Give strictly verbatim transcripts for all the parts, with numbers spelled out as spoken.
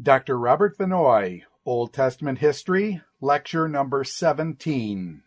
Doctor Robert Vinoy, Old Testament History, Lecture Number seventeen.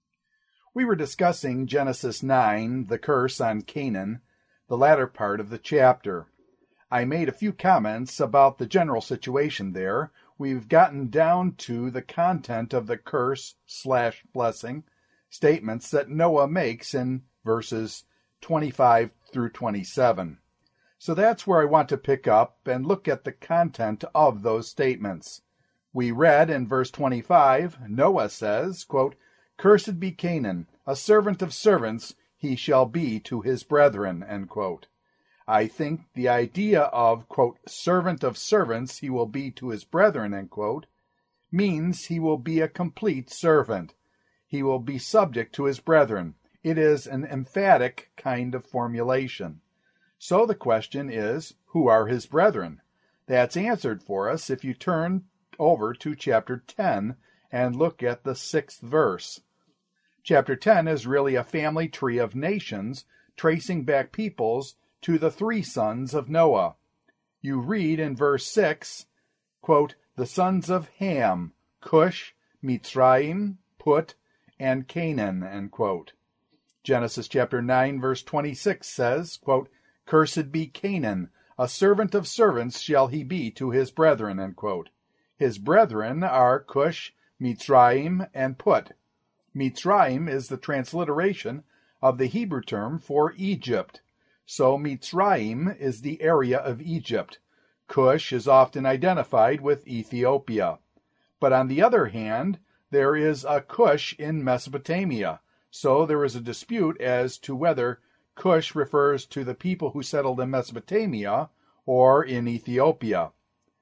We were discussing Genesis nine, the curse on Canaan, the latter part of the chapter. I made a few comments about the general situation there. We've gotten down to the content of the curse slash blessing statements that Noah makes in verses twenty-five through twenty-seven. So that's where I want to pick up and look at the content of those statements. We read in verse twenty-five, Noah says, quote, "Cursed be Canaan, a servant of servants he shall be to his brethren," end quote. I think the idea of, quote, servant of servants he will be to his brethren, end quote, means he will be a complete servant. He will be subject to his brethren. It is an emphatic kind of formulation. So the question is, who are his brethren? That's answered for us if you turn over to chapter ten and look at the sixth verse. Chapter ten is really a family tree of nations, tracing back peoples to the three sons of Noah. You read in verse six, quote, "The sons of Ham, Cush, Mitzrayim, Put, and Canaan," end quote. Genesis chapter nine, verse twenty-six says, quote, "Cursed be Canaan, a servant of servants shall he be to his brethren," end quote. His brethren are Cush, Mitzrayim, and Put. Mitzrayim is the transliteration of the Hebrew term for Egypt. So Mitzrayim is the area of Egypt. Cush is often identified with Ethiopia. But on the other hand, there is a Cush in Mesopotamia. So there is a dispute as to whether Cush refers to the people who settled in Mesopotamia or in Ethiopia.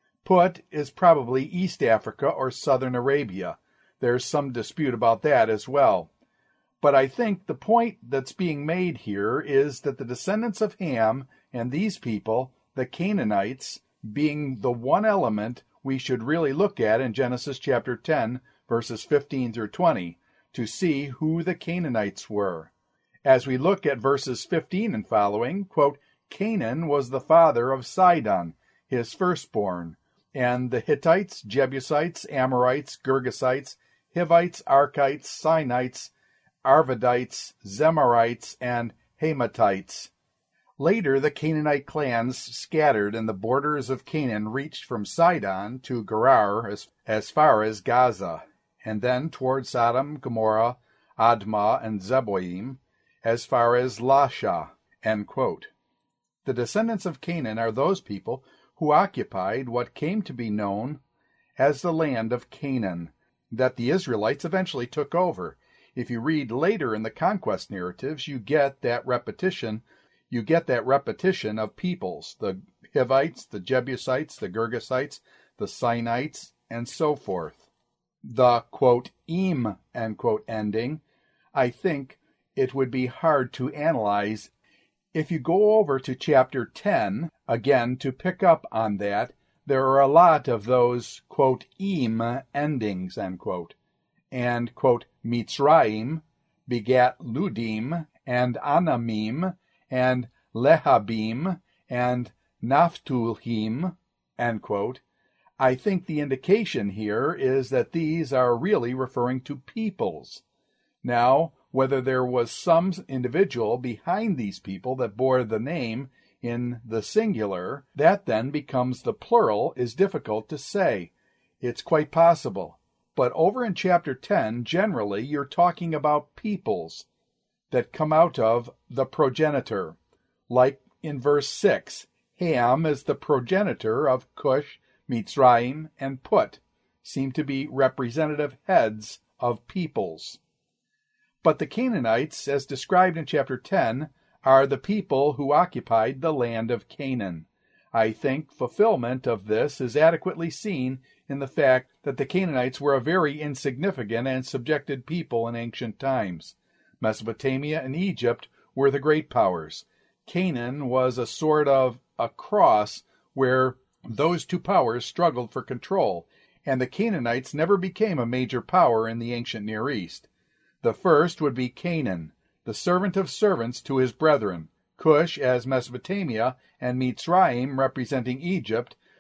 Put is probably East Africa or southern Arabia. There's some dispute about that as well. But I think the point that's being made here is that the descendants of Ham and these people, the Canaanites, being the one element we should really look at in Genesis chapter ten, verses fifteen through twenty, to see who the Canaanites were. As we look at verses fifteen and following, quote, "Canaan was the father of Sidon, his firstborn, and the Hittites, Jebusites, Amorites, Girgasites, Hivites, Arkites, Sinites, Arvadites, Zemarites, and Hamatites." Later, the Canaanite clans scattered, and the borders of Canaan reached from Sidon to Gerar as, as far as Gaza, and then toward Sodom, Gomorrah, Admah, and Zeboim, as far as Lasha, end quote. The descendants of Canaan are those people who occupied what came to be known as the land of Canaan, that the Israelites eventually took over. If you read later in the conquest narratives, you get that repetition. You get that repetition of peoples, the Hivites, the Jebusites, the Girgasites, the Sinites, and so forth. The, quote, "im," end quote, ending, I think it would be hard to analyze. If you go over to chapter ten, again, to pick up on that, there are a lot of those, quote, "im" endings, end quote. And, quote, "Mitzrayim begat Ludim, and Anamim, and Lehabim, and Naphtulhim," end quote. I think the indication here is that these are really referring to peoples. Now, whether there was some individual behind these people that bore the name in the singular, that then becomes the plural, is difficult to say. It's quite possible. But over in chapter ten, generally, you're talking about peoples that come out of the progenitor. Like in verse six, Ham is the progenitor of Cush, Mitzrayim, and Put, seem to be representative heads of peoples. But the Canaanites, as described in chapter ten, are the people who occupied the land of Canaan. I think fulfillment of this is adequately seen in the fact that the Canaanites were a very insignificant and subjected people in ancient times. Mesopotamia and Egypt were the great powers. Canaan was a sort of a cross where those two powers struggled for control, and the Canaanites never became a major power in the ancient Near East. The first would be Canaan, the servant of servants to his brethren, Cush as Mesopotamia, and Mitzrayim representing Egypt,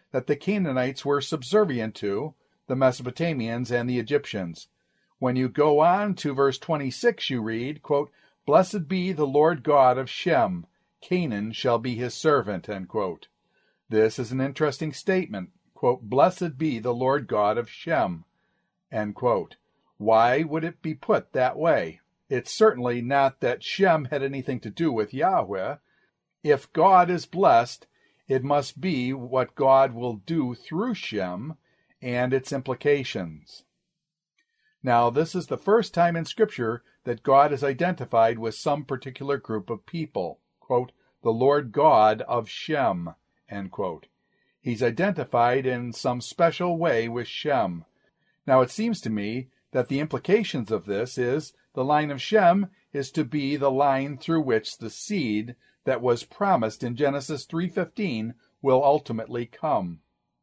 that the Canaanites were subservient to the Mesopotamians and the Egyptians. When you go on to verse twenty-six, you read, quote, "Blessed be the Lord God of Shem. Canaan shall be his servant," end quote. This is an interesting statement. Quote, "Blessed be the Lord God of Shem," end quote. Why would it be put that way? It's certainly not that Shem had anything to do with Yahweh. If God is blessed, it must be what God will do through Shem and its implications. Now, this is the first time in Scripture that God is identified with some particular group of people. Quote, "The Lord God of Shem," end quote. He's identified in some special way with Shem. Now, it seems to me that the implications of this is the line of Shem is to be the line through which the seed that was promised in Genesis three fifteen will ultimately come.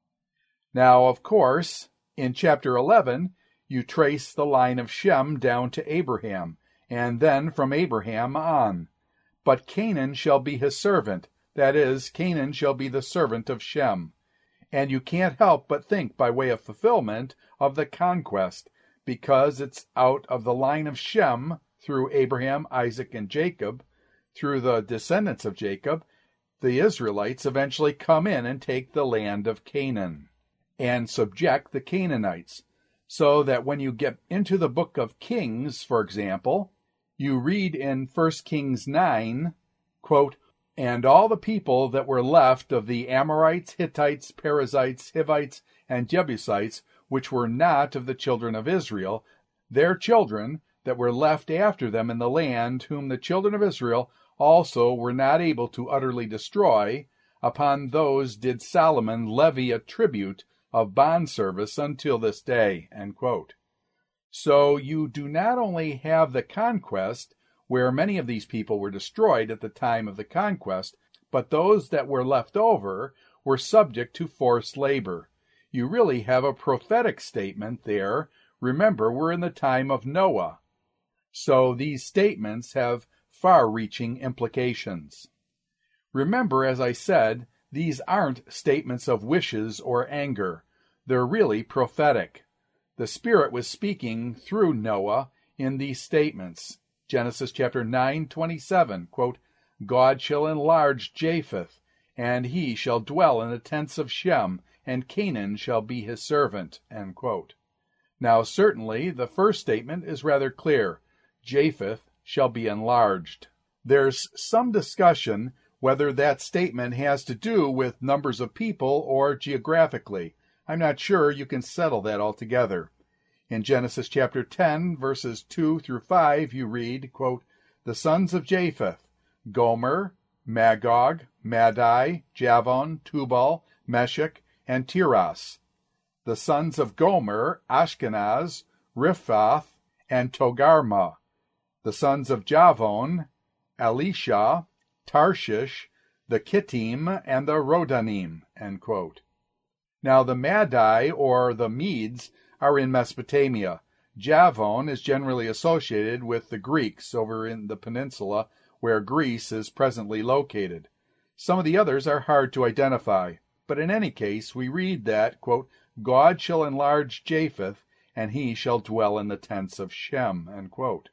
Now, of course, in chapter eleven, you trace the line of Shem down to Abraham, and then from Abraham on. But Canaan shall be his servant. That is, Canaan shall be the servant of Shem. And you can't help but think by way of fulfillment of the conquest, because it's out of the line of Shem through Abraham, Isaac, and Jacob, through the descendants of Jacob, the Israelites eventually come in and take the land of Canaan and subject the Canaanites. So that when you get into the book of Kings, for example, you read in First Kings nine, quote, "And all the people that were left of the Amorites, Hittites, Perizzites, Hivites, and Jebusites, which were not of the children of Israel, their children that were left after them in the land, whom the children of Israel also were not able to utterly destroy, upon those did Solomon levy a tribute of bondservice until this day," end quote. So you do not only have the conquest, where many of these people were destroyed at the time of the conquest, but those that were left over were subject to forced labor. You really have a prophetic statement there. Remember, we're in the time of Noah. So these statements have far-reaching implications. Remember, as I said, these aren't statements of wishes or anger. They're really prophetic. The Spirit was speaking through Noah in these statements. Genesis chapter nine twenty-seven, quote, "God shall enlarge Japheth, and he shall dwell in the tents of Shem, and Canaan shall be his servant," end quote. Now, certainly, the first statement is rather clear. Japheth shall be enlarged. There's some discussion whether that statement has to do with numbers of people or geographically. I'm not sure you can settle that altogether. In Genesis chapter ten, verses two through five, you read, quote, "The sons of Japheth, Gomer, Magog, Madai, Javon, Tubal, Meshech, and Tiras. The sons of Gomer, Ashkenaz, Riphath, and Togarmah. The sons of Javon, Elisha, Tarshish, the Kittim, and the Rodanim," end quote. Now the Madai, or the Medes, are in Mesopotamia. Javon is generally associated with the Greeks over in the peninsula where Greece is presently located. Some of the others are hard to identify, but in any case we read that, quote, "God shall enlarge Japheth, and he shall dwell in the tents of Shem," end quote.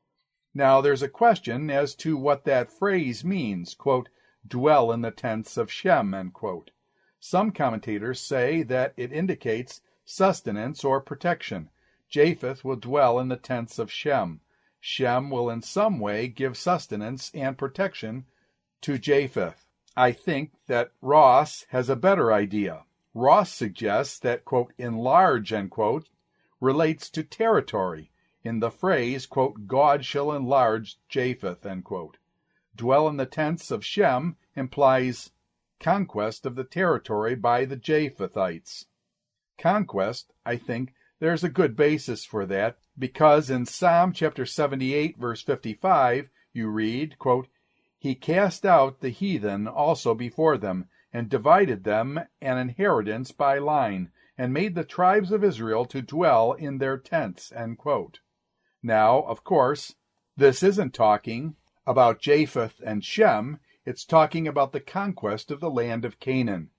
Now there's a question as to what that phrase means, quote, "dwell in the tents of Shem," end quote. Some commentators say that it indicates sustenance or protection. Japheth will dwell in the tents of Shem. Shem will in some way give sustenance and protection to Japheth. I think that Ross has a better idea. Ross suggests that, quote, "enlarge," end quote, relates to territory in the phrase, quote, "God shall enlarge Japheth," end quote. Dwell in the tents of Shem implies conquest of the territory by the Japhethites. Conquest, I think there's a good basis for that, because in Psalm chapter seventy-eight, verse fifty-five, you read, quote, "He cast out the heathen also before them, and divided them an inheritance by line, and made the tribes of Israel to dwell in their tents," end quote. Now, of course, this isn't talking about Japheth and Shem. It's talking about the conquest of the land of Canaan.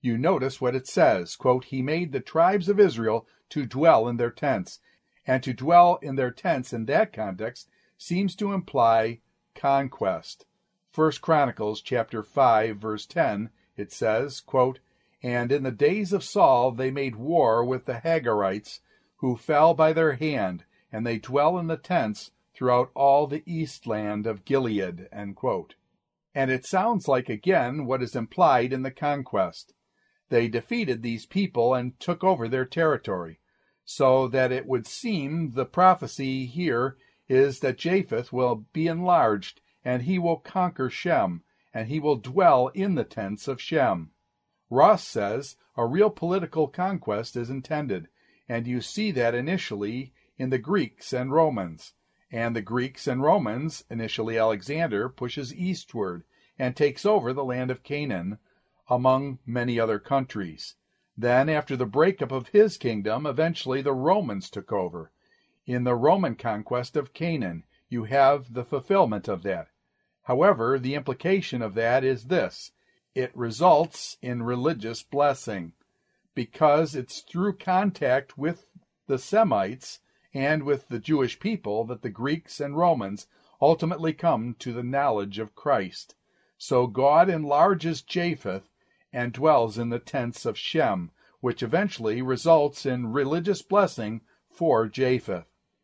you notice what it says, quote, he made the tribes of Israel to dwell in their tents. And to dwell in their tents in that context seems to imply conquest. First Chronicles chapter five, verse ten, it says, quote, and in the days of Saul they made war with the Hagarites, who fell by their hand, and they dwell in the tents throughout all the east land of Gilead, end quote. And it sounds like, again, what is implied in the conquest. They defeated these people and took over their territory, so that it would seem the prophecy here is that Japheth will be enlarged, and he will conquer Shem, and he will dwell in the tents of Shem. Ross says a real political conquest is intended, and you see that initially in the Greeks and Romans. And the Greeks and Romans, initially Alexander, pushes eastward and takes over the land of Canaan, among many other countries. Then, after the breakup of his kingdom, eventually the Romans took over. In the Roman conquest of Canaan, you have the fulfillment of that. However, the implication of that is this. It results in religious blessing, because it's through contact with the Semites and with the Jewish people that the Greeks and Romans ultimately come to the knowledge of Christ. So God enlarges Japheth and dwells in the tents of Shem, which eventually results in religious blessing for Japheth.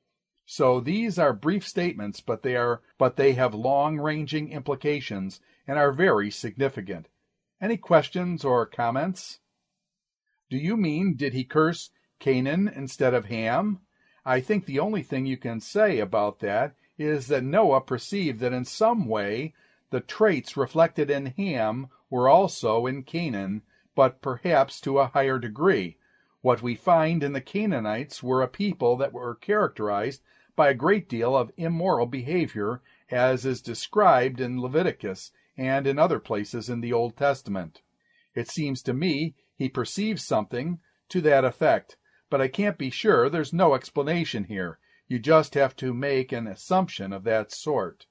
So these are brief statements, but they are but they have long-ranging implications and are very significant. Any questions or comments? Do you mean, did he curse Canaan instead of Ham? I think the only thing you can say about that is that Noah perceived that in some way the traits reflected in Ham were also in Canaan, but perhaps to a higher degree. What we find in the Canaanites were a people that were characterized by a great deal of immoral behavior, as is described in Leviticus and in other places in the Old Testament. It seems to me he perceives something to that effect, but I can't be sure. There's no explanation here. You just have to make an assumption of that sort.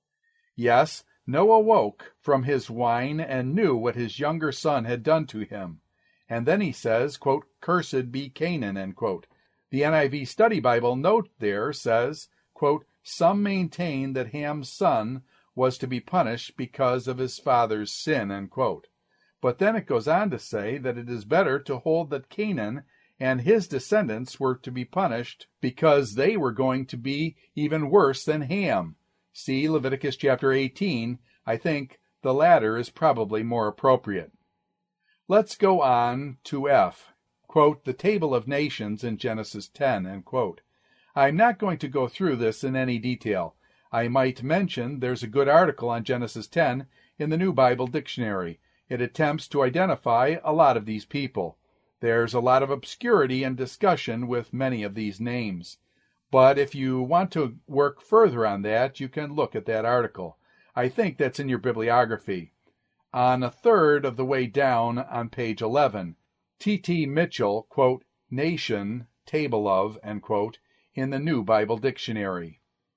Yes, Noah woke from his wine and knew what his younger son had done to him. And then he says, quote, cursed be Canaan, end quote. The N I V Study Bible note there says, quote, some maintain that Ham's son was to be punished because of his father's sin, end quote. But then it goes on to say that it is better to hold that Canaan and his descendants were to be punished because they were going to be even worse than Ham. See Leviticus chapter eighteen. I think the latter is probably more appropriate. Let's go on to F. Quote, the table of nations in Genesis ten, end quote. I'm not going to go through this in any detail. I might mention there's a good article on Genesis ten in the New Bible Dictionary. It attempts to identify a lot of these people. There's a lot of obscurity and discussion with many of these names. But if you want to work further on that, you can look at that article. I think that's in your bibliography. On a third of the way down on page eleven, T T Mitchell, quote, nation, table of, end quote, in the New Bible Dictionary.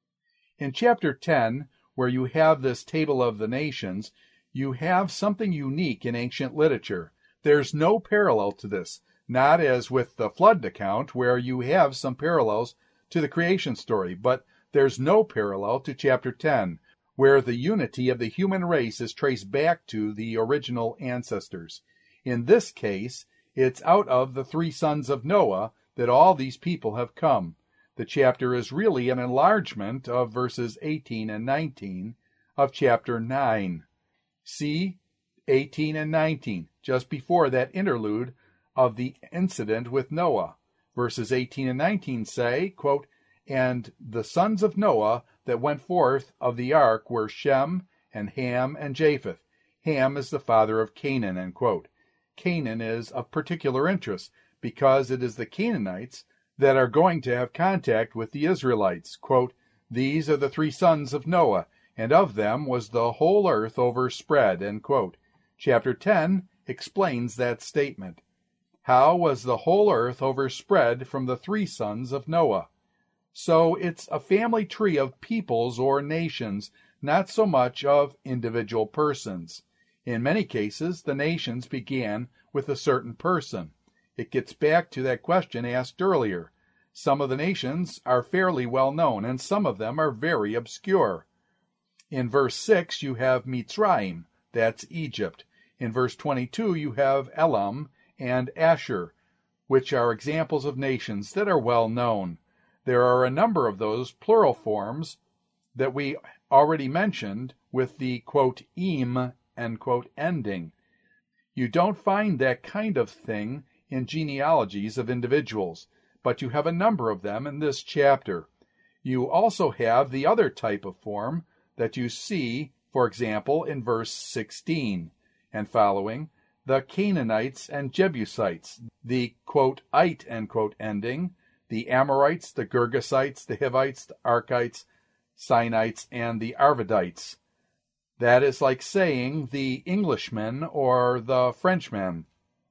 In chapter ten, where you have this table of the nations, you have something unique in ancient literature. There's no parallel to this, not as with the flood account, where you have some parallels to the creation story, but there's no parallel to chapter ten, where the unity of the human race is traced back to the original ancestors. In this case, it's out of the three sons of Noah that all these people have come. The chapter is really an enlargement of verses eighteen and nineteen of chapter nine. See eighteen and nineteen, just before that interlude of the incident with Noah. Verses eighteen and nineteen say, quote, and the sons of Noah that went forth of the ark were Shem and Ham and Japheth. Ham is the father of Canaan, end quote. Canaan is of particular interest because it is the Canaanites that are going to have contact with the Israelites. Quote, these are the three sons of Noah, and of them was the whole earth overspread, end quote. Chapter ten explains that statement. How was the whole earth overspread from the three sons of Noah? So it's a family tree of peoples or nations, not so much of individual persons. In many cases, the nations began with a certain person. It gets back to that question asked earlier. Some of the nations are fairly well known, and some of them are very obscure. In verse six, you have Mitzrayim, that's Egypt. In verse twenty-two, you have Elam and Ashur, which are examples of nations that are well known. There are a number of those plural forms that we already mentioned with the, quote, im, end quote, ending. You don't find that kind of thing in genealogies of individuals, but you have a number of them in this chapter. You also have the other type of form that you see, for example, in verse sixteen and following, the Canaanites and Jebusites, the, quote, ite, end quote, ending, the Amorites, the Girgasites, the Hivites, the Arkites, Sinites, and the Arvadites. That is like saying the Englishmen or the Frenchmen,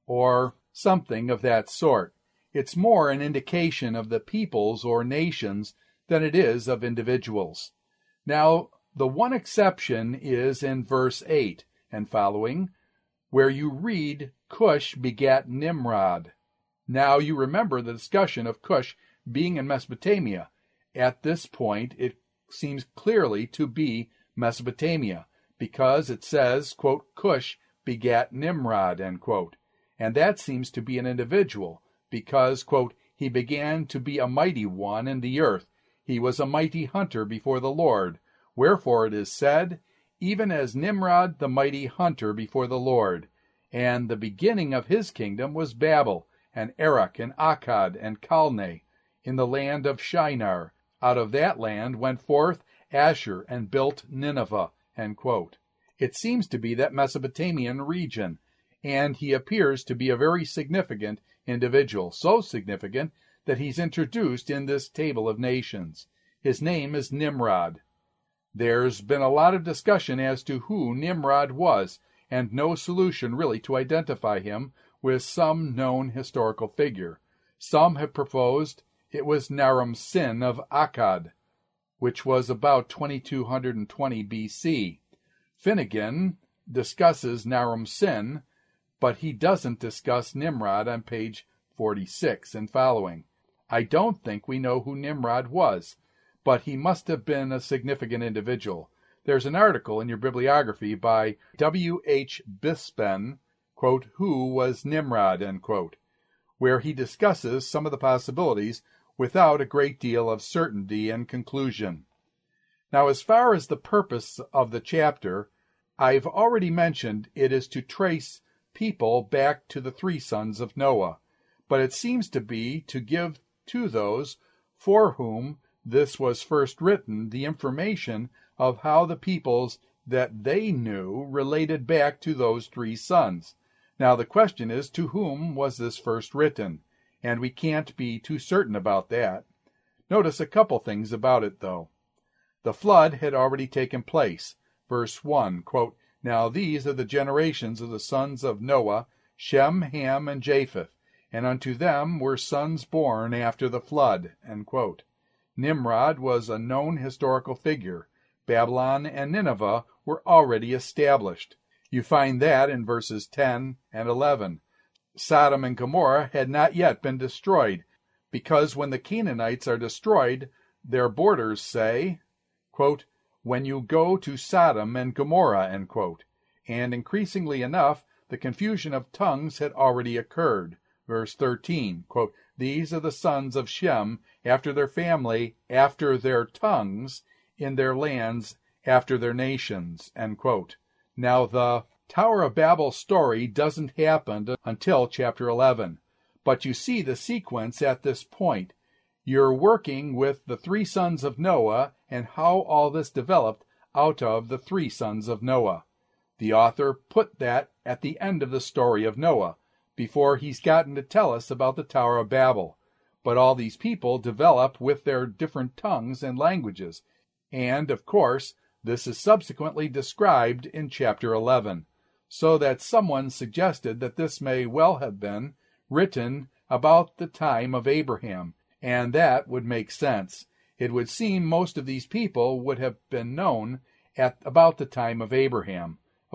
or something of that sort. It's more an indication of the peoples or nations than it is of individuals. Now, the one exception is in verse eight and following, where you read, Cush begat Nimrod. Now you remember the discussion of Cush being in Mesopotamia. At this point, it seems clearly to be Mesopotamia, because it says, quote, Cush begat Nimrod, end quote. And that seems to be an individual, because, quote, he began to be a mighty one in the earth. He was a mighty hunter before the Lord. Wherefore it is said, even as Nimrod the mighty hunter before the Lord. And the beginning of his kingdom was Babel, and Erech, and Akkad, and Calneh, in the land of Shinar. Out of that land went forth Ashur, and built Nineveh, end quote. It seems to be that Mesopotamian region, and he appears to be a very significant individual, so significant that he's introduced in this table of nations. His name is Nimrod. There's been a lot of discussion as to who Nimrod was, and no solution really to identify him with some known historical figure. Some have proposed it was Naram-Sin of Akkad, which was about twenty-two twenty B C. Finnegan discusses Naram-Sin, but he doesn't discuss Nimrod on page forty-six and following. I don't think we know who Nimrod was, but he must have been a significant individual. There's an article in your bibliography by W H Bispen, quote, who was Nimrod, end quote, where he discusses some of the possibilities without a great deal of certainty and conclusion. Now, as far as the purpose of the chapter, I've already mentioned it is to trace people back to the three sons of Noah, but it seems to be to give to those for whom this was first written the information of how the peoples that they knew related back to those three sons. Now the question is, to whom was this first written? And we can't be too certain about that. Notice a couple things about it, though. The flood had already taken place. Verse one, quote, now these are the generations of the sons of Noah, Shem, Ham, and Japheth, and unto them were sons born after the flood, end quote. Nimrod was a known historical figure. Babylon and Nineveh were already established. You find that in verses ten and eleven. Sodom and Gomorrah had not yet been destroyed, because when the Canaanites are destroyed, their borders say, quote, when you go to Sodom and Gomorrah, end quote. And increasingly enough, the confusion of tongues had already occurred. Verse thirteen, quote, these are the sons of Shem, after their family, after their tongues, in their lands, after their nations, end quote. Now the Tower of Babel story doesn't happen until chapter eleven, but you see the sequence at this point. You're working with the three sons of Noah and how all this developed out of the three sons of Noah. The author put that at the end of the story of Noah, before he's gotten to tell us about the Tower of Babel. But all these people develop with their different tongues and languages, and, of course, this is subsequently described in chapter eleven, so that someone suggested that this may well have been written about the time of Abraham, and that would make sense. It would seem most of these people would have been known at about the time of Abraham.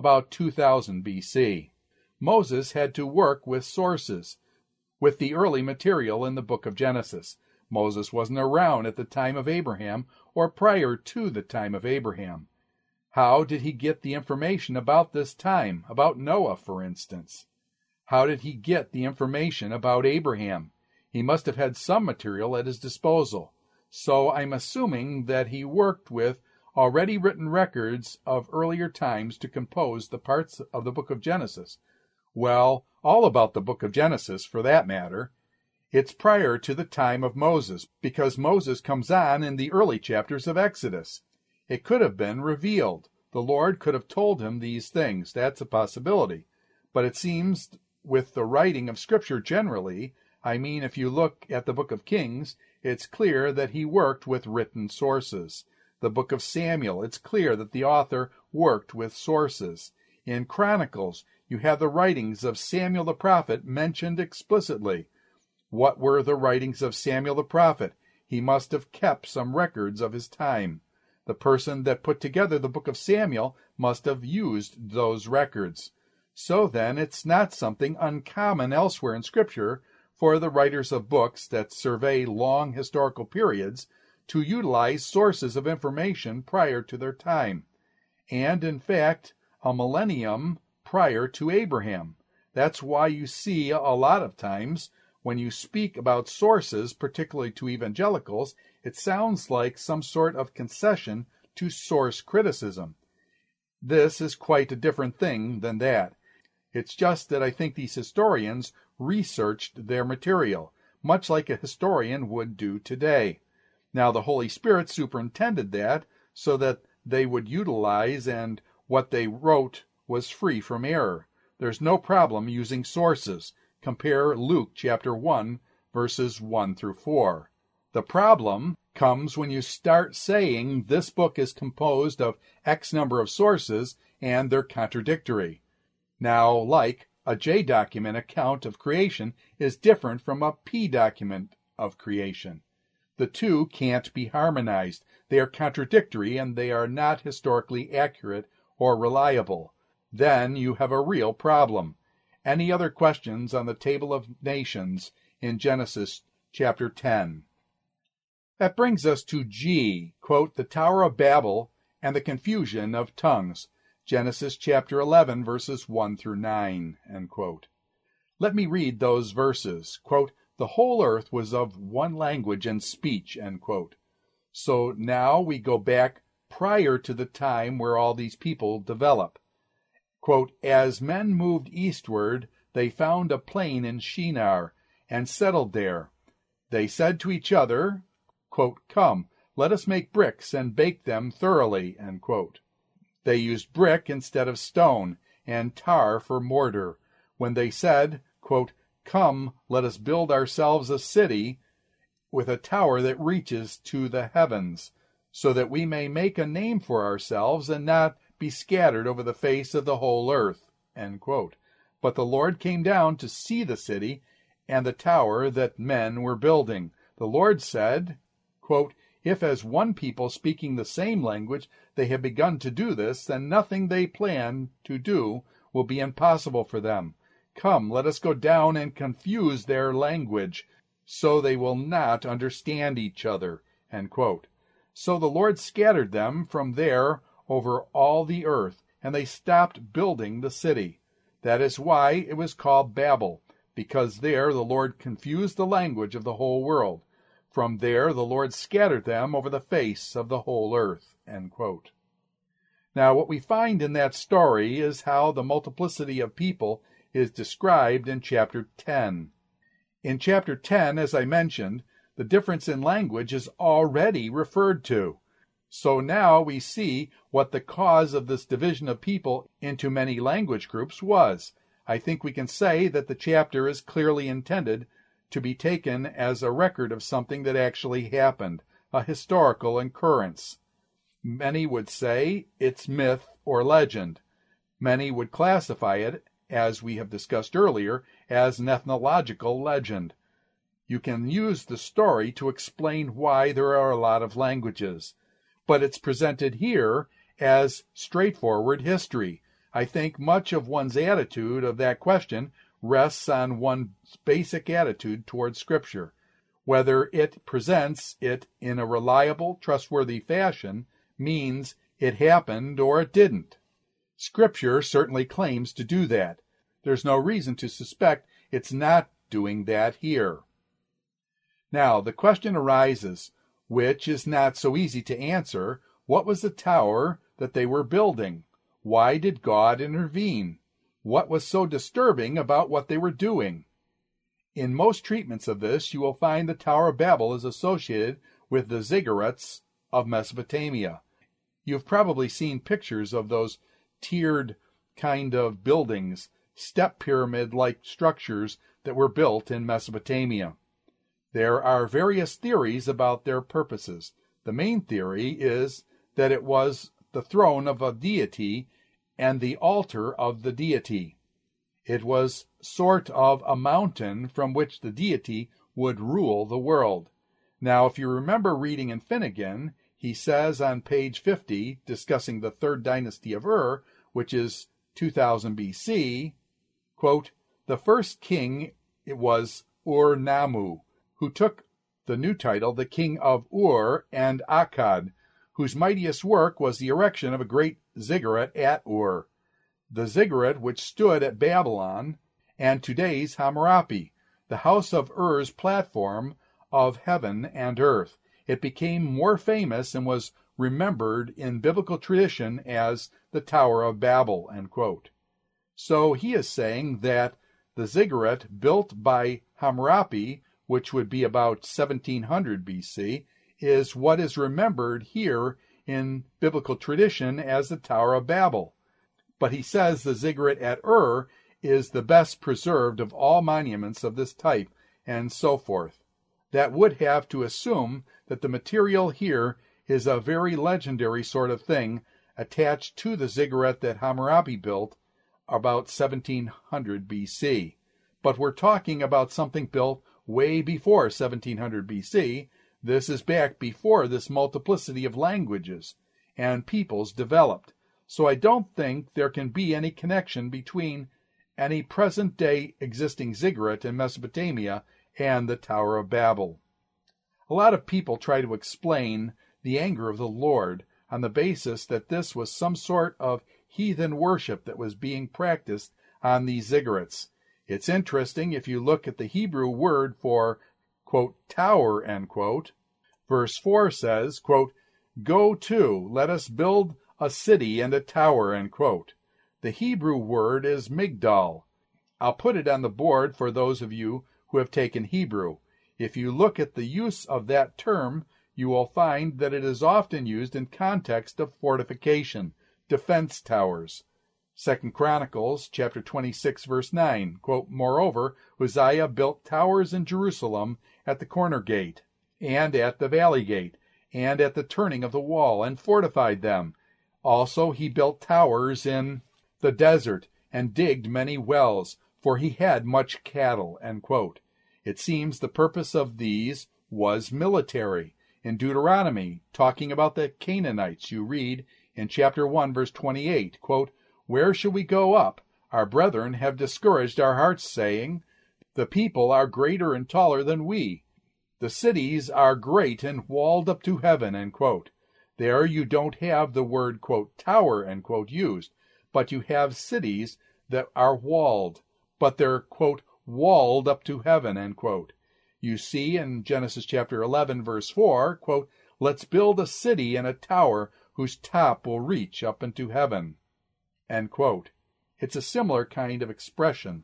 about two thousand B C. Moses had to work with sources, with the early material in the book of Genesis. Moses wasn't around at the time of Abraham or prior to the time of Abraham. How did he get the information about this time, about Noah, for instance? How did he get the information about Abraham? He must have had some material at his disposal. So I'm assuming that he worked with already written records of earlier times to compose the parts of the book of Genesis. Well, all about the book of Genesis, for that matter. It's prior to the time of Moses, because Moses comes on in the early chapters of Exodus. It could have been revealed. The Lord could have told him these things. That's a possibility. But it seems with the writing of Scripture generally, I mean, if you look at the book of Kings, it's clear that he worked with written sources. The book of Samuel, it's clear that the author worked with sources. In Chronicles, you have the writings of Samuel the prophet mentioned explicitly. What were the writings of Samuel the prophet? He must have kept some records of his time. The person that put together the book of Samuel must have used those records. So then, it's not something uncommon elsewhere in Scripture for the writers of books that survey long historical periods to utilize sources of information prior to their time, and in fact, a millennium prior to Abraham. That's why you see a lot of times when you speak about sources, particularly to evangelicals, it sounds like some sort of concession to source criticism. This is quite a different thing than that. It's just that I think these historians researched their material, much like a historian would do today. Now, the Holy Spirit superintended that so that they would utilize, and what they wrote was free from error. There's no problem using sources. Compare Luke chapter one, verses one through four. The problem comes when you start saying this book is composed of X number of sources and they're contradictory. Now, like, a J document account of creation is different from a P document of creation. The two can't be harmonized. They are contradictory and they are not historically accurate or reliable. Then you have a real problem. Any other questions on the Table of Nations in Genesis chapter ten? That brings us to G, quote, the Tower of Babel and the confusion of tongues. Genesis chapter eleven, verses one through nine, end quote. Let me read those verses. Quote, the whole earth was of one language and speech, end quote. So now we go back prior to the time where all these people develop. Quote, as men moved eastward, they found a plain in Shinar and settled there. They said to each other, quote, come, let us make bricks and bake them thoroughly, end quote. They used brick instead of stone and tar for mortar. When they said, quote, come, let us build ourselves a city with a tower that reaches to the heavens, so that we may make a name for ourselves and not be scattered over the face of the whole earth, end quote. But the Lord came down to see the city and the tower that men were building. The Lord said, quote, if as one people speaking the same language they have begun to do this, then nothing they plan to do will be impossible for them. Come, let us go down and confuse their language, so they will not understand each other, end quote. So the Lord scattered them from there over all the earth, and they stopped building the city. That is why it was called Babel, because there the Lord confused the language of the whole world. From there the Lord scattered them over the face of the whole earth, end quote. Now, what we find in that story is how the multiplicity of people is described in chapter ten. In chapter ten, as I mentioned, the difference in language is already referred to. So now we see what the cause of this division of people into many language groups was. I think we can say that the chapter is clearly intended to be taken as a record of something that actually happened, a historical occurrence. Many would say it's myth or legend. Many would classify it, as we have discussed earlier, as an ethnological legend. You can use the story to explain why there are a lot of languages, but it's presented here as straightforward history. I think much of one's attitude of that question rests on one's basic attitude towards Scripture. Whether it presents it in a reliable, trustworthy fashion means it happened or it didn't. Scripture certainly claims to do that. There's no reason to suspect it's not doing that here. Now, the question arises, which is not so easy to answer: what was the tower that they were building? Why did God intervene? What was so disturbing about what they were doing? In most treatments of this, you will find the Tower of Babel is associated with the ziggurats of Mesopotamia. You've probably seen pictures of those tiered kind of buildings, step pyramid-like structures that were built in Mesopotamia. There are various theories about their purposes. The main theory is that it was the throne of a deity and the altar of the deity. It was sort of a mountain from which the deity would rule the world. Now, if you remember reading in Finnegan, he says on page fifty, discussing the third dynasty of Ur, which is two thousand B C, quote, "The first king it was Ur-Nammu, who took the new title, the king of Ur and Akkad, whose mightiest work was the erection of a great ziggurat at Ur, the ziggurat which stood at Babylon and today's Hammurabi, the house of Ur's platform of heaven and earth. It became more famous and was remembered in biblical tradition as the Tower of Babel," end quote. So he is saying that the ziggurat built by Hammurabi, which would be about seventeen hundred B C, is what is remembered here in biblical tradition as the Tower of Babel. But he says the ziggurat at Ur is the best preserved of all monuments of this type, and so forth. That would have to assume that the material here is a very legendary sort of thing attached to the ziggurat that Hammurabi built about seventeen hundred B C. But we're talking about something built way before seventeen hundred B C. This is back before this multiplicity of languages and peoples developed. So I don't think there can be any connection between any present-day existing ziggurat in Mesopotamia and the Tower of Babel. A lot of people try to explain the anger of the Lord on the basis that this was some sort of heathen worship that was being practiced on these ziggurats. It's interesting if you look at the Hebrew word for, quote, tower, end quote. Verse four says, quote, "Go to, let us build a city and a tower," end quote. The Hebrew word is migdal. I'll put it on the board for those of you who have taken Hebrew. If you look at the use of that term, you will find that it is often used in context of fortification, defense towers. Second Chronicles chapter twenty-six, verse nine, quote, "Moreover, Uzziah built towers in Jerusalem at the corner gate, and at the valley gate, and at the turning of the wall, and fortified them. Also he built towers in the desert, and digged many wells, for he had much cattle," end quote. It seems the purpose of these was military. In Deuteronomy, talking about the Canaanites, you read in chapter one, verse twenty-eight, quote, "Where shall we go up? Our brethren have discouraged our hearts, saying, the people are greater and taller than we. The cities are great and walled up to heaven," end quote. There you don't have the word, quote, tower, end quote, used, but you have cities that are walled, but they're, quote, walled up to heaven, end quote. You see in Genesis chapter eleven, verse four, quote, "Let's build a city and a tower whose top will reach up into heaven," end quote. It's a similar kind of expression.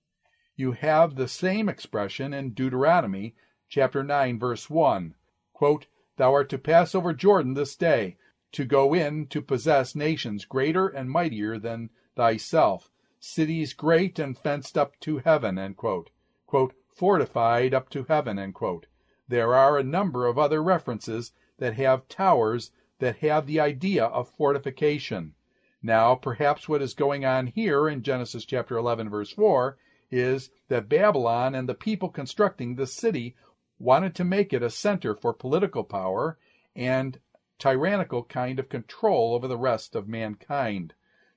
You have the same expression in Deuteronomy chapter nine, verse one, quote, "Thou art to pass over Jordan this day, to go in to possess nations greater and mightier than thyself, cities great and fenced up to heaven," end quote, quote, "fortified up to heaven," end quote. There are a number of other references that have towers that have the idea of fortification. Now, perhaps what is going on here in Genesis chapter eleven, verse four, is that Babylon and the people constructing the city wanted to make it a center for political power and tyrannical kind of control over the rest of mankind.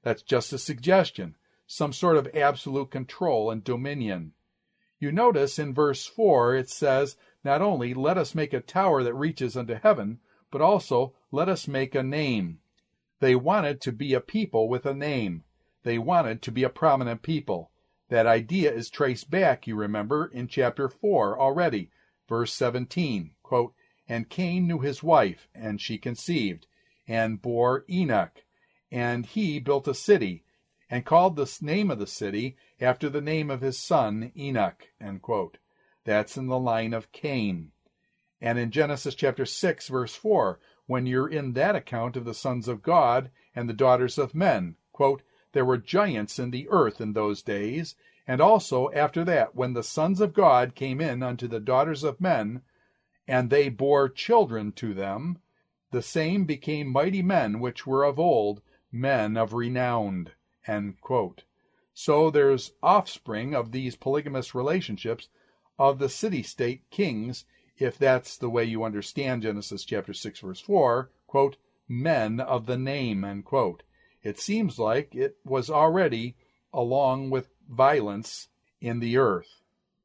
That's just a suggestion, some sort of absolute control and dominion. You notice in verse four it says, not only let us make a tower that reaches unto heaven, but also let us make a name. They wanted to be a people with a name. They wanted to be a prominent people. That idea is traced back, you remember, in chapter four already, verse seventeen, quote, and Cain knew his wife, and she conceived, and bore Enoch. And he built a city, and called the name of the city after the name of his son Enoch, end quote. That's in the line of Cain. And in Genesis chapter six, verse four, when you're in that account of the sons of God and the daughters of men, quote, there were giants in the earth in those days, and also after that, when the sons of God came in unto the daughters of men, and they bore children to them, the same became mighty men which were of old, men of renown, end quote. So there's offspring of these polygamous relationships of the city-state kings, if that's the way you understand Genesis chapter six, verse four, quote, men of the name, end quote. It seems like it was already along with violence in the earth.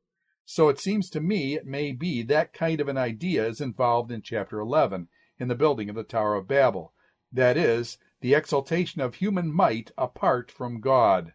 So it seems to me it may be that kind of an idea is involved in chapter eleven, in the building of the Tower of Babel. That is, the exaltation of human might apart from God.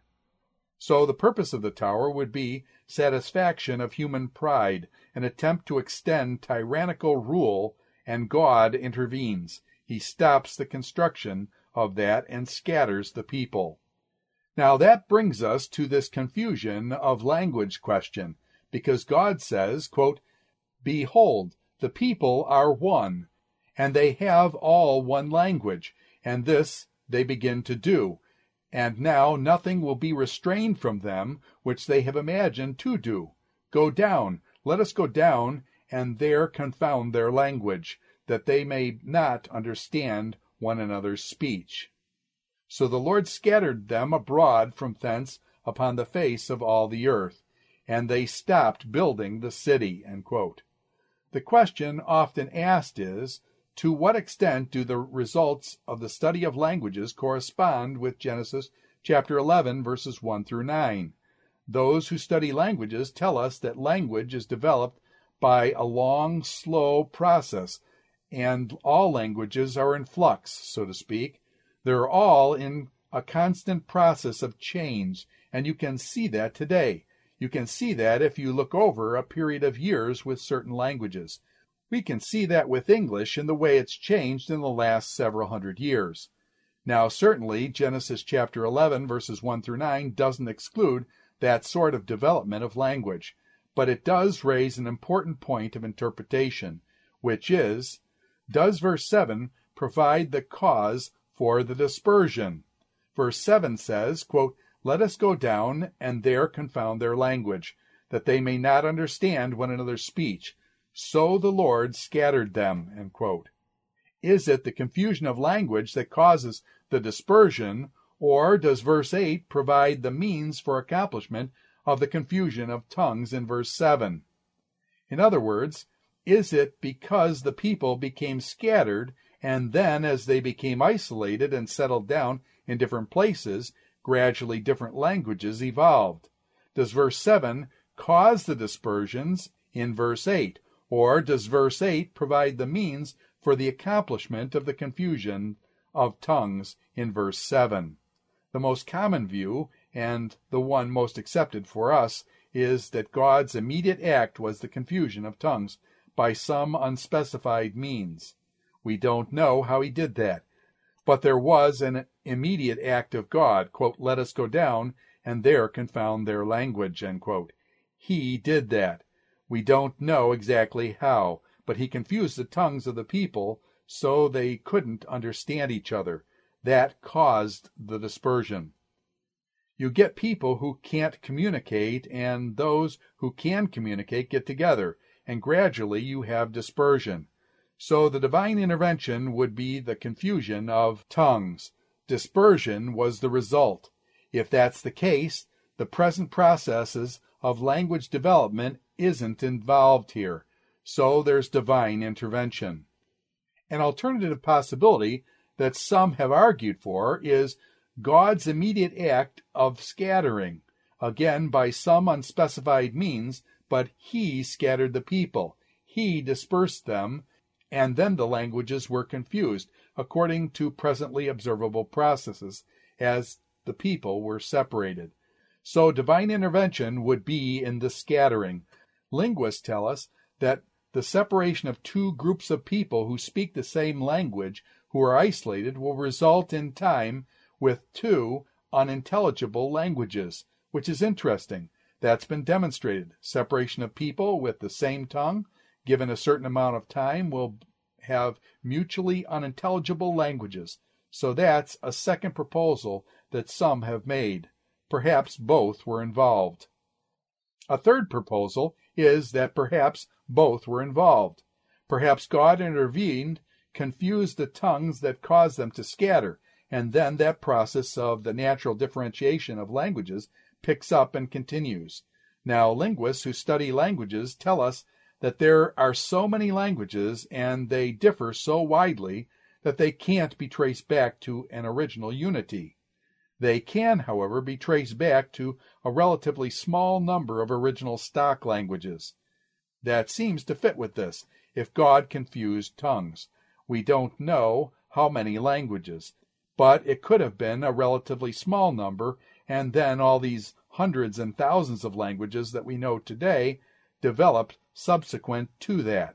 So the purpose of the tower would be satisfaction of human pride, an attempt to extend tyrannical rule, and God intervenes. He stops the construction of that and scatters the people. Now that brings us to this confusion of language question, because God says, quote, behold, the people are one, and they have all one language, and this they begin to do. And now nothing will be restrained from them which they have imagined to do. Go down, let us go down, and there confound their language, that they may not understand one another's speech. So the Lord scattered them abroad from thence upon the face of all the earth, and they stopped building the city, end quote. The question often asked is, to what extent do the results of the study of languages correspond with Genesis chapter eleven, verses one through nine? Those who study languages tell us that language is developed by a long, slow process, and all languages are in flux, so to speak. They're all in a constant process of change, and you can see that today. You can see that if you look over a period of years with certain languages. We can see that with English in the way it's changed in the last several hundred years. Now, certainly, Genesis chapter eleven, verses one through nine doesn't exclude that sort of development of language, but it does raise an important point of interpretation, which is, does verse seven provide the cause for the dispersion? Verse seven says, quote, let us go down and there confound their language, that they may not understand one another's speech. So the Lord scattered them, end quote. Is it the confusion of language that causes the dispersion, or does verse eight provide the means for accomplishment of the confusion of tongues in verse seven? In other words, is it because the people became scattered, and then as they became isolated and settled down in different places, gradually different languages evolved? Does verse seven cause the dispersions in verse eight? Or does verse eight provide the means for the accomplishment of the confusion of tongues in verse seven? The most common view, and the one most accepted for us, is that God's immediate act was the confusion of tongues by some unspecified means. We don't know how he did that, but there was an immediate act of God, quote, let us go down and there confound their language, end quote. He did that. We don't know exactly how, but he confused the tongues of the people so they couldn't understand each other. That caused the dispersion. You get people who can't communicate, and those who can communicate get together, and gradually you have dispersion. So the divine intervention would be the confusion of tongues. Dispersion was the result. If that's the case, the present processes of language development isn't involved here, so there's divine intervention. An alternative possibility that some have argued for is, God's immediate act of scattering, again by some unspecified means, but he scattered the people. He dispersed them, and then the languages were confused, according to presently observable processes, as the people were separated. So divine intervention would be in the scattering. Linguists tell us that the separation of two groups of people who speak the same language, who are isolated, will result in time with two unintelligible languages, which is interesting. That's been demonstrated. Separation of people with the same tongue, given a certain amount of time, will have mutually unintelligible languages. So that's a second proposal that some have made. Perhaps both were involved. A third proposal is that perhaps both were involved. Perhaps God intervened, confused the tongues that caused them to scatter, and then that process of the natural differentiation of languages picks up and continues. Now, linguists who study languages tell us that there are so many languages and they differ so widely that they can't be traced back to an original unity. They can, however, be traced back to a relatively small number of original stock languages. That seems to fit with this. If God confused tongues, we don't know how many languages, but it could have been a relatively small number, and then all these hundreds and thousands of languages that we know today developed subsequent to that.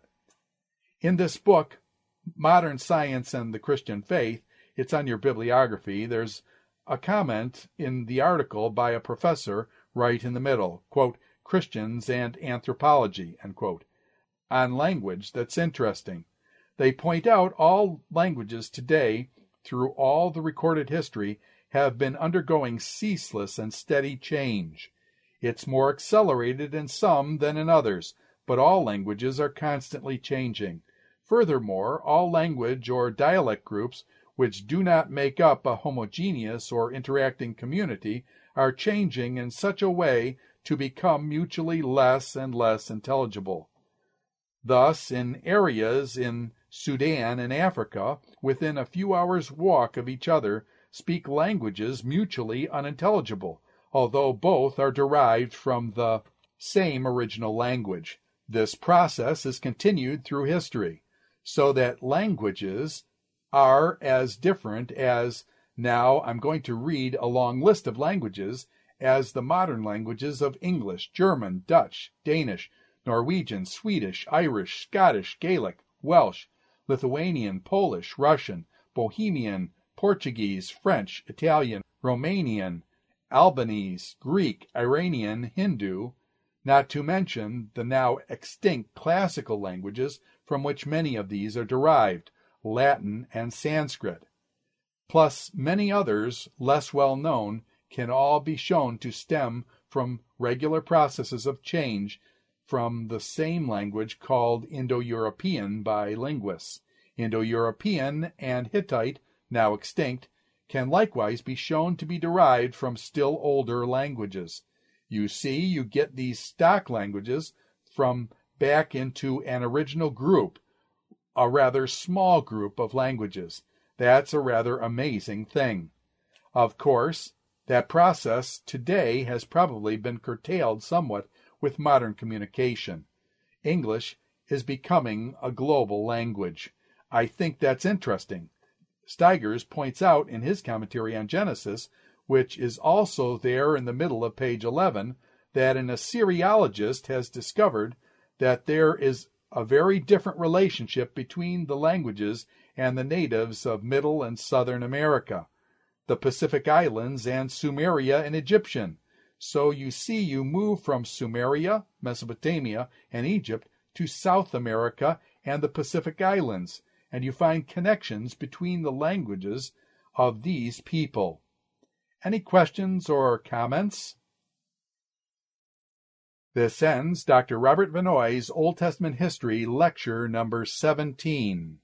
In this book, Modern Science and the Christian Faith, it's on your bibliography, there's a comment in the article by a professor right in the middle, quote, Christians and Anthropology, end quote, on language that's interesting. They point out all languages today, through all the recorded history, have been undergoing ceaseless and steady change. It's more accelerated in some than in others, but all languages are constantly changing. Furthermore, all language or dialect groups which do not make up a homogeneous or interacting community are changing in such a way to become mutually less and less intelligible. Thus, in areas in Sudan and Africa, within a few hours' walk of each other, speak languages mutually unintelligible, although both are derived from the same original language. This process is continued through history, so that languages are as different as, now I'm going to read a long list of languages, as the modern languages of English, German, Dutch, Danish, Norwegian, Swedish, Irish, Scottish, Gaelic, Welsh, Lithuanian, Polish, Russian, Bohemian, Portuguese, French, Italian, Romanian, Albanese, Greek, Iranian, Hindu, not to mention the now extinct classical languages from which many of these are derived, Latin and Sanskrit, plus many others less well known, can all be shown to stem from regular processes of change from the same language called Indo-European by linguists. Indo-European and Hittite, now extinct, can likewise be shown to be derived from still older languages. You see, you get these stock languages from back into an original group, a rather small group of languages. That's a rather amazing thing. Of course, that process today has probably been curtailed somewhat with modern communication. English is becoming a global language. I think that's interesting. Steigers points out in his commentary on Genesis, which is also there in the middle of page eleven, that an Assyriologist has discovered that there is a very different relationship between the languages and the natives of Middle and Southern America, the Pacific Islands, and Sumeria in Egyptian. So you see, you move from Sumeria, Mesopotamia, and Egypt to South America and the Pacific Islands, and you find connections between the languages of these people. Any questions or comments? This ends Doctor Robert Vannoy's Old Testament History Lecture number seventeen.